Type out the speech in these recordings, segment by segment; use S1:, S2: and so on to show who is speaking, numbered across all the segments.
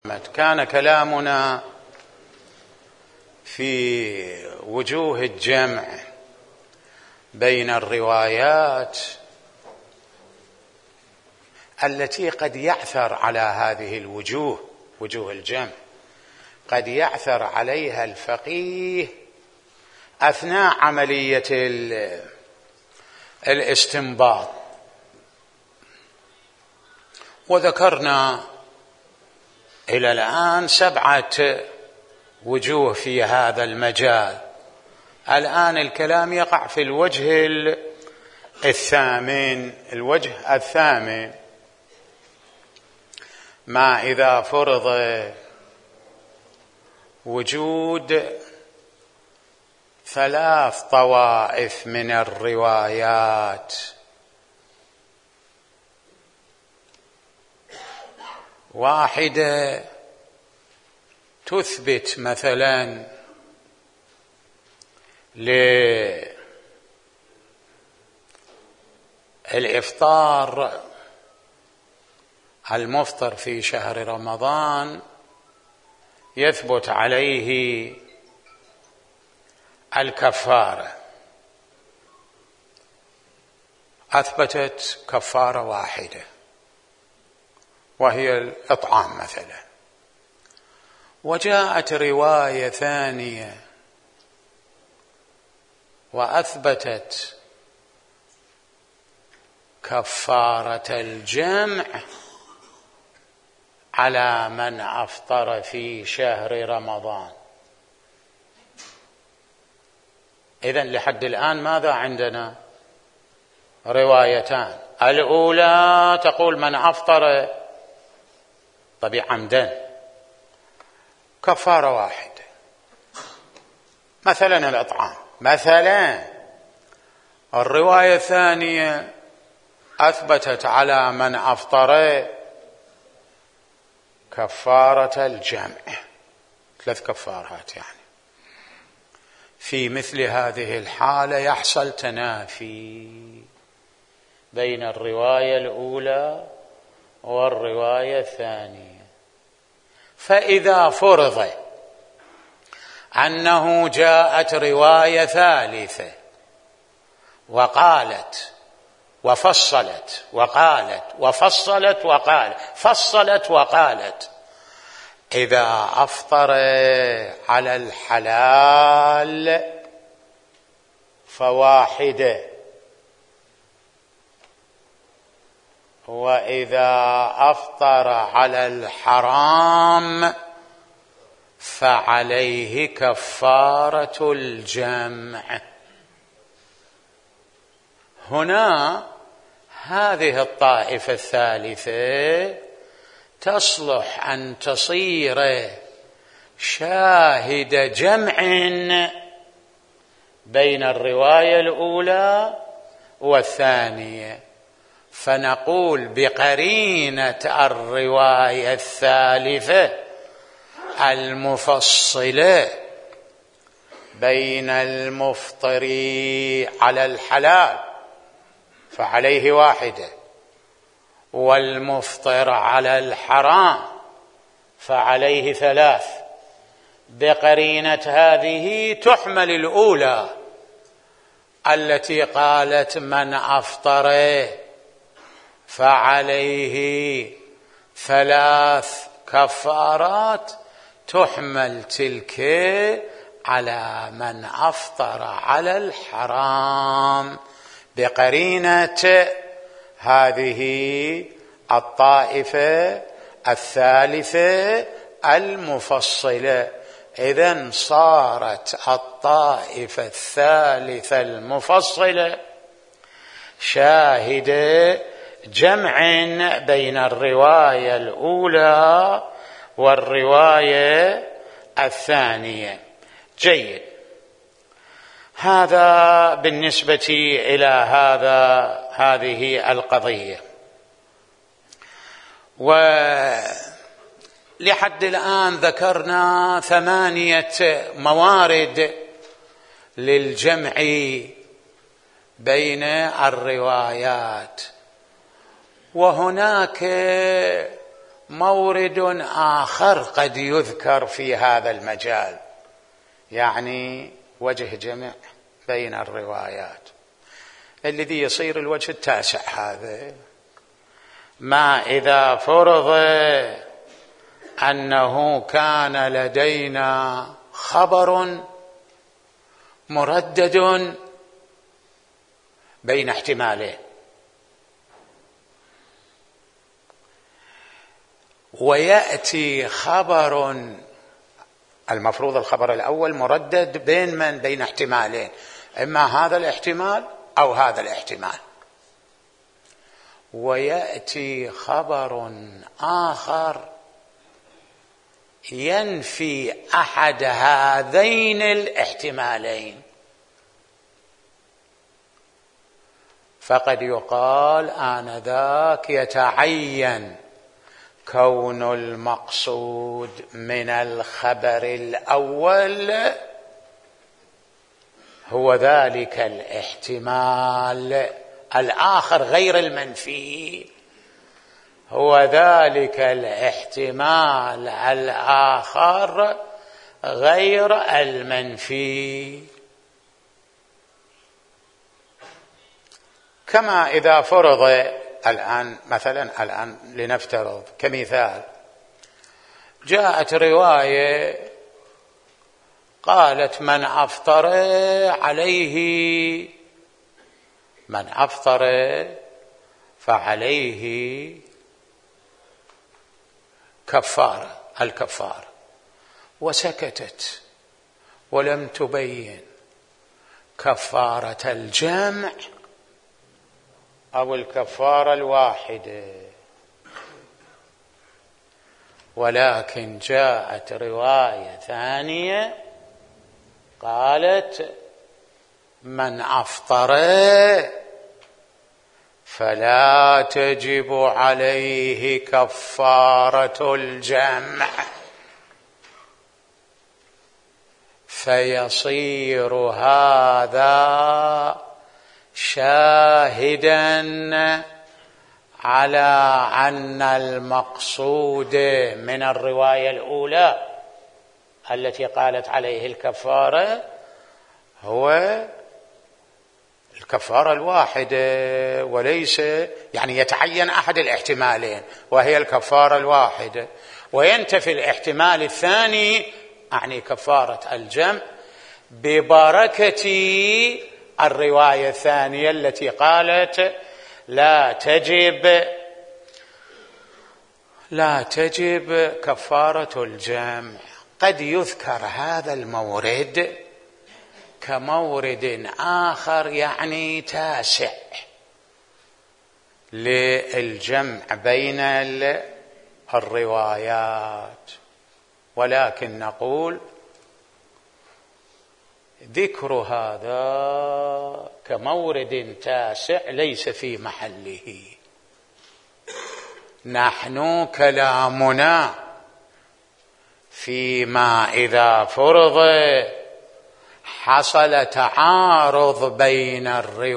S1: كان كلامنا في وجوه الجمع بين الروايات التي قد يعثر على هذه الوجوه، وجوه الجمع قد يعثر عليها الفقيه أثناء عملية الاستنباط. وذكرنا إلى الآن 7 وجوه في هذا المجال. الآن الكلام يقع في الوجه الثامن، ما إذا فرض وجود 3 طوائف من الروايات، واحدة تثبت مثلا للإفطار المفطر في شهر رمضان يثبت عليه الكفارة، أثبتت كفارة واحدة وهي الإطعام مثلا. وجاءت رواية ثانية وأثبتت كفارة الجمع على من أفطر في شهر رمضان. إذن لحد الآن ماذا عندنا؟ روايتان. الأولى تقول من أفطر طبيعي عمدا كفارة واحدة، مثلا الإطعام. مثلا الرواية الثانية أثبتت على من أفطر كفارة الجمع، 3 كفارات. يعني في مثل هذه الحالة يحصل تنافي بين الرواية الأولى والرواية الثانية. فإذا فرض أنه جاءت رواية ثالثة وقالت وفصلت وقالت وفصلت وقالت فصلت وقالت إذا أفطر على الحلال فواحدة، وإذا أفطر على الحرام فعليه كفارة الجمع. هنا هذه الطائفة الثالثة تصلح أن تصير شاهد جمع بين الرواية الأولى والثانية، فنقول بقرينة الرواية الثالثة المفصلة بين المفطر على الحلال فعليه واحدة، والمفطر على الحرام فعليه 3. بقرينة هذه تحمل الأولى التي قالت من أفطر فعليه 3 كفارات، تحمل تلك على من أفطر على الحرام بقرينة هذه الطائفة الثالثة المفصلة. إذن صارت الطائفة الثالثة المفصلة شاهدة جمع بين الرواية الأولى والرواية الثانية. جيد، هذا بالنسبة إلى هذه القضية. ولحد الآن ذكرنا 8 موارد للجمع بين الروايات، وهناك مورد آخر قد يذكر في هذا المجال، يعني وجه جمع بين الروايات، الذي يصير الوجه التاسع هذا. ما إذا فرض أنه كان لدينا خبر مردد بين احتمالين، ويأتي خبر، المفروض الخبر الأول مردد بين احتمالين، إما هذا الاحتمال أو هذا الاحتمال، ويأتي خبر آخر ينفي أحد هذين الاحتمالين، فقد يقال آنذاك يتعين كون المقصود من الخبر الأول هو ذلك الاحتمال الآخر غير المنفي، هو ذلك الاحتمال الآخر غير المنفي. كما إذا فرض الآن مثلا لنفترض كمثال جاءت رواية قالت من أفطر فعليه الكفارة، وسكتت ولم تبين كفارة الجمع أو الكفارة الواحدة، ولكن جاءت رواية ثانية قالت من أفطر فلا تجب عليه كفارة الجمع، فيصير هذا شاهدا على أن المقصود من الرواية الأولى التي قالت عليه الكفارة هو الكفارة الواحدة، وليس يعني يتعين أحد الاحتمالين وهي الكفارة الواحدة، وينتفي الاحتمال الثاني أعني كفارة الجمع ببركة الرواية الثانية التي قالت لا تجب كفارة الجمع. قد يذكر هذا المورد كمورد آخر يعني تاسع للجمع بين الروايات، ولكن نقول ذكر هذا كمورد تاسع ليس في محله. نحن كلامنا فيما إذا فرض حصل تعارض بين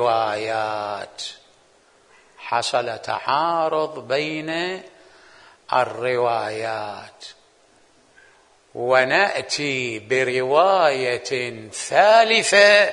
S1: الروايات، ونأتي برواية ثالثة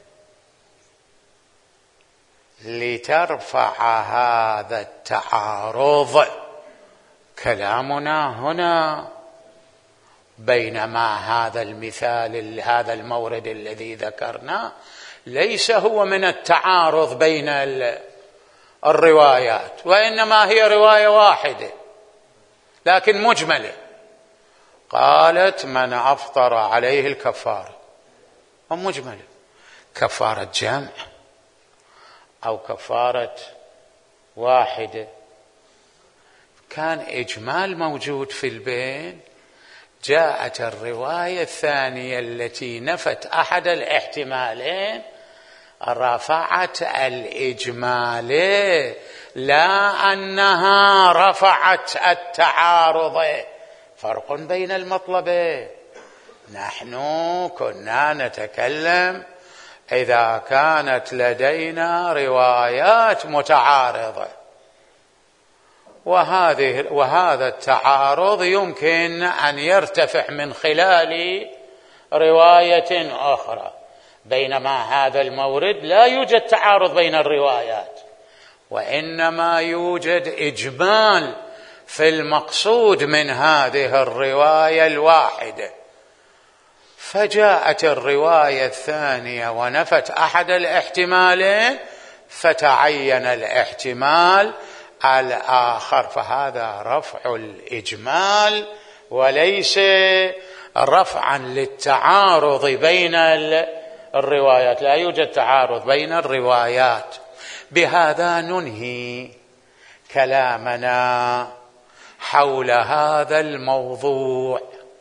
S1: لترفع هذا التعارض. كلامنا هنا بينما هذا المثال هذا المورد الذي ذكرناه ليس هو من التعارض بين الروايات، وإنما هي رواية واحدة لكن مجملة، قالت من أفطر عليه الكفارة، ومجملة كفارة جمع أو كفارة واحدة. كان إجمال موجود في البين، جاءت الرواية الثانية التي نفت أحد الاحتمالين رفعت الإجمال، لا أنها رفعت التعارض. فرق بين المطلبين. نحن كنا نتكلم إذا كانت لدينا روايات متعارضة وهذا التعارض يمكن أن يرتفع من خلال رواية أخرى، بينما هذا المورد لا يوجد تعارض بين الروايات، وإنما يوجد إجمال في المقصود من هذه الرواية الواحدة. فجاءت الرواية الثانية ونفت أحد الاحتمالين فتعين الاحتمال الآخر، فهذا رفع الإجمال وليس رفعا للتعارض بين الروايات. لا يوجد تعارض بين الروايات. بهذا ننهي كلامنا حول هذا الموضوع،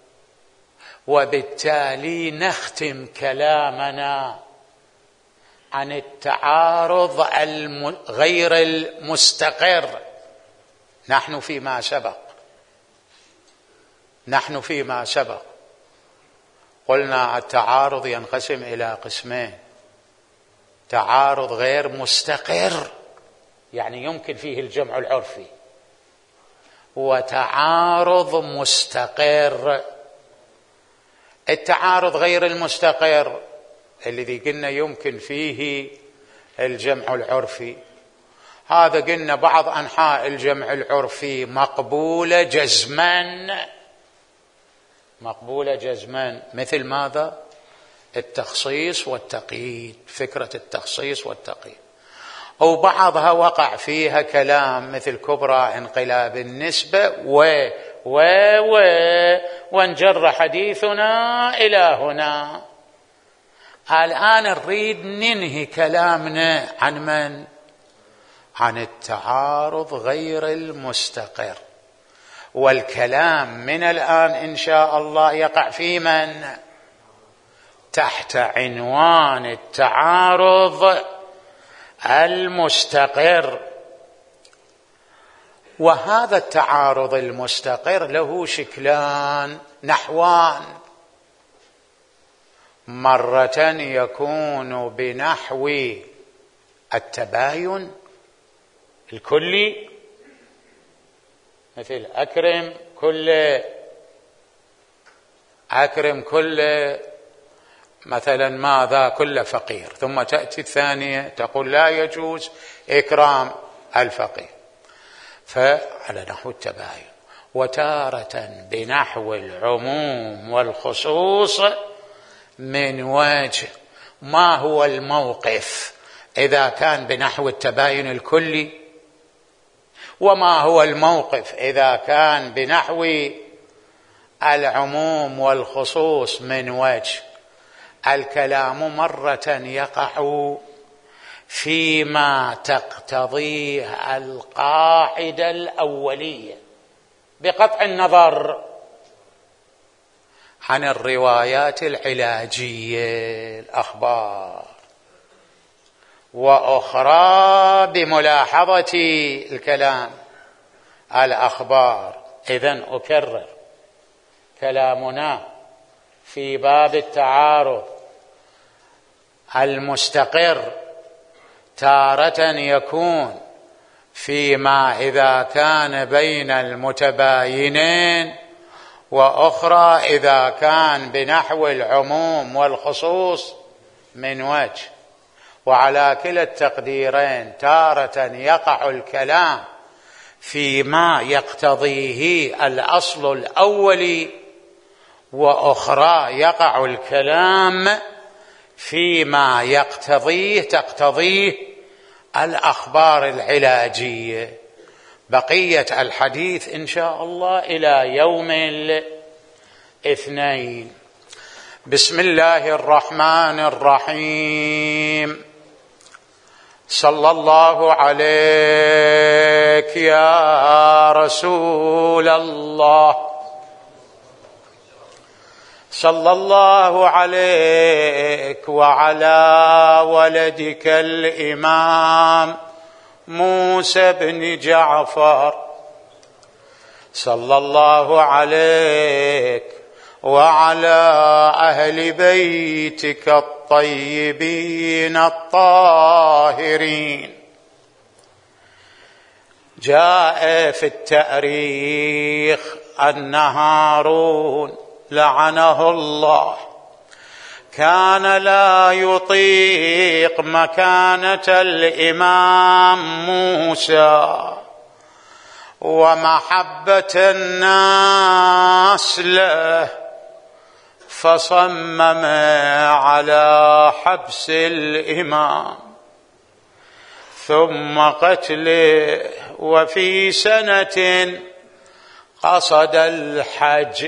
S1: وبالتالي نختم كلامنا عن التعارض غير المستقر. نحن فيما سبق قلنا التعارض ينقسم إلى قسمين: تعارض غير مستقر يعني يمكن فيه الجمع العرفي، وتعارض مستقر. التعارض غير المستقر الذي قلنا يمكن فيه الجمع العرفي، هذا قلنا بعض أنحاء الجمع العرفي مقبولة جزما، مثل ماذا؟ التخصيص والتقييد، فكرة التخصيص والتقييد. أو بعضها وقع فيها كلام مثل كبرى انقلاب النسبة وانجر حديثنا إلى هنا. الآن نريد ننهي كلامنا عن من؟ عن التعارض غير المستقر، والكلام من الآن إن شاء الله يقع في من؟ تحت عنوان التعارض المستقر. وهذا التعارض المستقر له شكلان نحوان: مرة يكون بنحو التباين الكلي، مثل أكرم كل مثلا ماذا كل فقير، ثم تأتي الثانية تقول لا يجوز إكرام الفقير، فعلى نحو التباين. وتارة بنحو العموم والخصوص من وجه: ما هو الموقف إذا كان بنحو التباين الكلي، وما هو الموقف إذا كان بنحو العموم والخصوص من وجه. الكلام مرة يقع فيما تقتضيه القاعدة الأولية بقطع النظر عن الروايات العلاجية الأخبار، وأخرى بملاحظة الكلام الأخبار. إذن أكرر كلامنا في باب التعارض المستقر تارة يكون فيما إذا كان بين المتباينين، وأخرى إذا كان بنحو العموم والخصوص من وجه. وعلى كلا التقديرين تارة يقع الكلام فيما يقتضيه الأصل الأولي، وأخرى يقع الكلام فيما تقتضيه الأخبار العلاجية. بقية الحديث إن شاء الله إلى يوم الاثنين. بسم الله الرحمن الرحيم. صلى الله عليك يا رسول الله، صلى الله عليك وعلى ولدك الإمام موسى بن جعفر، صلى الله عليك وعلى أهل بيتك الطيبين الطاهرين. جاء في التاريخ أن هارون لعنه الله كان لا يطيق مكانة الإمام موسى ومحبة الناس له، فصمم على حبس الإمام ثم قتله. وفي سنة قصد الحج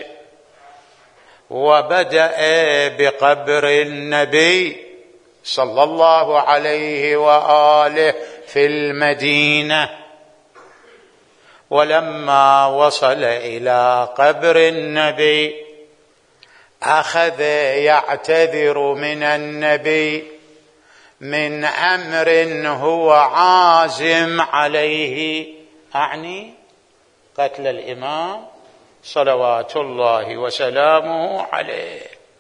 S1: وبدأ بقبر النبي صلى الله عليه وآله في المدينة، ولما وصل إلى قبر النبي أخذ يعتذر من النبي من أمر هو عازم عليه، أعني قتل الإمام صلوات الله وسلامه عليه،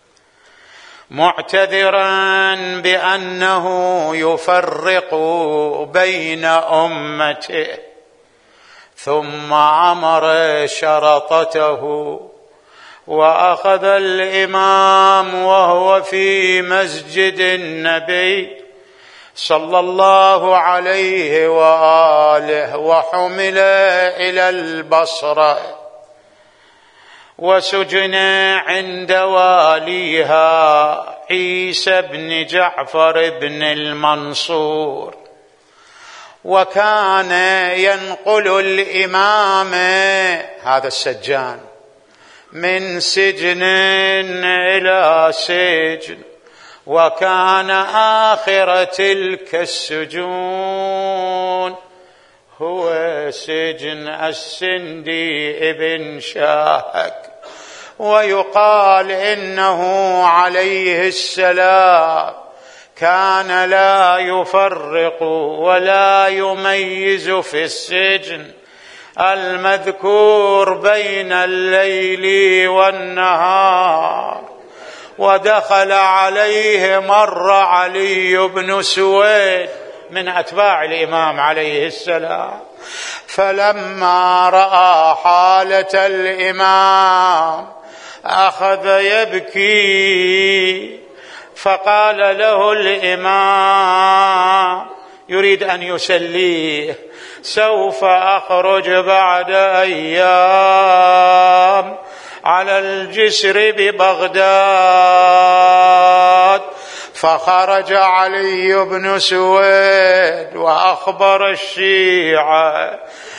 S1: معتذرا بأنه يفرق بين أمته. ثم أمر شرطته وأخذ الإمام وهو في مسجد النبي صلى الله عليه وآله وحمل إلى البصرة وسجن عند واليها عيسى بن جعفر بن المنصور. وكان ينقل الإمام هذا السجان من سجن إلى سجن، وكان آخر تلك السجون هو سجن السندي ابن شاهك. ويقال إنه عليه السلام كان لا يفرق ولا يميز في السجن المذكور بين الليل والنهار. ودخل عليه مر علي بن سويد من أتباع الإمام عليه السلام، فلما رأى حالة الإمام أخذ يبكي، فقال له الإمام يريد أن يسليه: سوف أخرج بعد أيام على الجسر ببغداد. فخرج علي بن سويد وأخبر الشيعة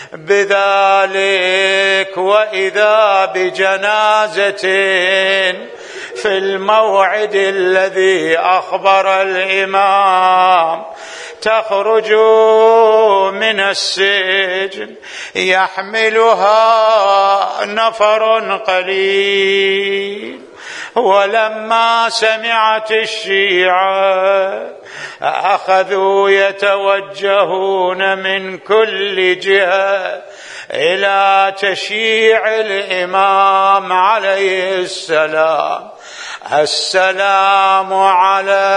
S1: بذلك، وإذا بجنازة في الموعد الذي أخبر الإمام تخرج من السجن يحملها نفر قليل. ولما سمعت الشيعة أخذوا يتوجهون من كل جهة إلى تشييع الإمام عليه السلام. السلام على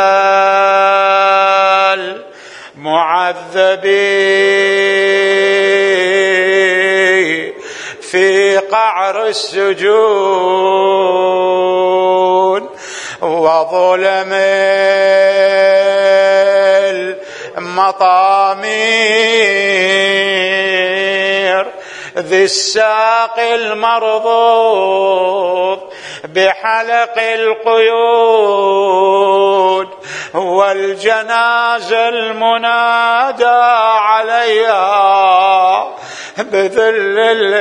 S1: المعذبين في قعر السجون وظلم المطامير، ذي الساق المرضوض بحلق القيود، والجنازة المنادى عليها بذل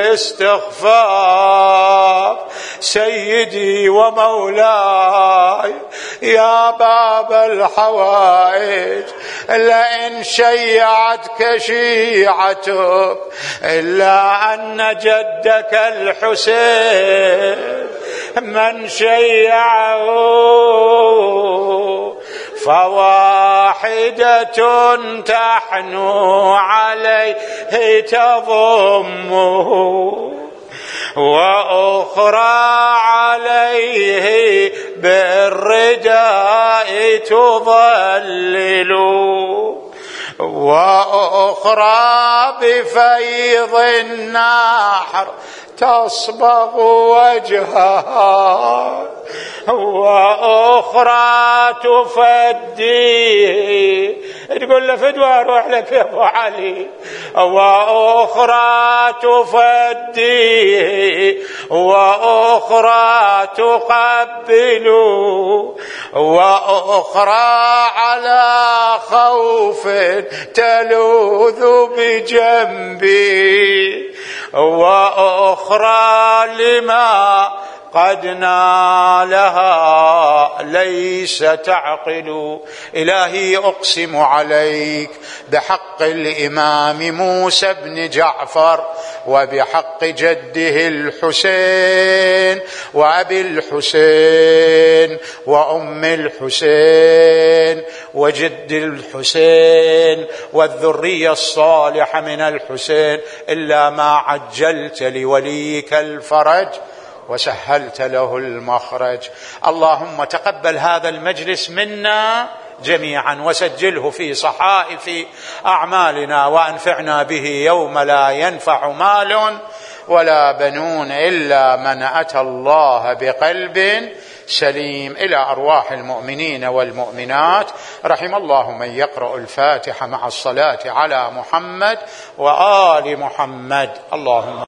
S1: الاستخفاف: سيدي ومولاي يا باب الحوائج، لئن شيعتك شيعتك إلا أن جدك الحسين من شيعه فواحدة تحنو عليه تضمه، وأخرى عليه بالرداء تظلل. وأخرى بفيض النحر تصبغ وجهها، وأخرى تفديه، تقول له فدوى أروح لك يا أبو علي، وأخرى تفديه، وأخرى تقبل، وأخرى على خوف تلوذ بجنبي، وأخرى لما قد نالها ليس تعقل. إلهي أقسم عليك بحق الإمام موسى بن جعفر، وبحق جده الحسين، وأبي الحسين، وأم الحسين، وجد الحسين، والذرية الصالحة من الحسين، إلا ما عجلت لوليك الفرج وسهلت له المخرج. اللهم تقبل هذا المجلس منا جميعا، وسجله في صحائف أعمالنا، وأنفعنا به يوم لا ينفع مال ولا بنون إلا من أتى الله بقلب سليم. إلى أرواح المؤمنين والمؤمنات، رحم الله من يقرأ الفاتحة مع الصلاة على محمد وآل محمد. اللهم